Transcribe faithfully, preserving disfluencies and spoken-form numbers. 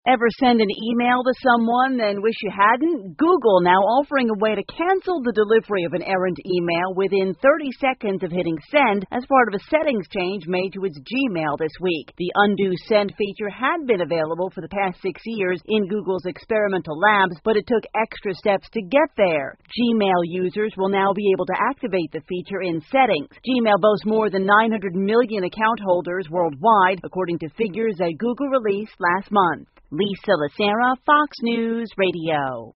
Ever send an email to someone, then wish you hadn't? Google now offering a way to cancel the delivery of an errant email within thirty seconds of hitting send as part of a settings change made to its Gmail this week. The undo send feature had been available for the past six years in Google's experimental labs, but it took extra steps to get there. Gmail users will now be able to activate the feature in settings. Gmail boasts more than nine hundred million account holders worldwide, according to figures that Google released last month. Lisa Lacera, Fox News Radio.